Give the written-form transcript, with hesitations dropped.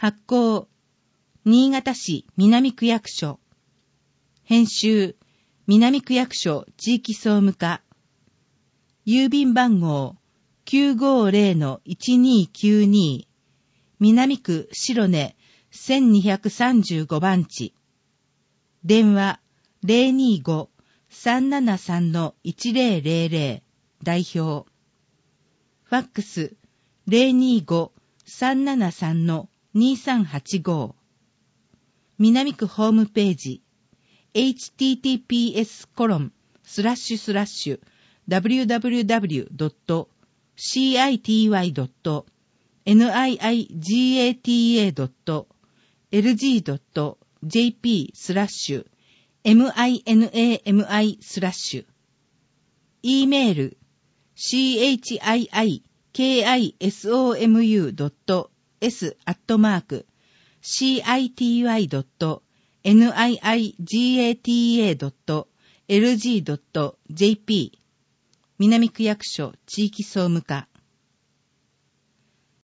発行、新潟市南区役所。編集、南区役所地域総務課。郵便番号 950-1292 南区白根1235番地。電話 025-373-1000 代表。ファックス 025-373-2385。南区ホームページ https://www.citigata.jp/minami/。e メール chikisomu.city.niigata.lg.jp 南区役所地域総務課。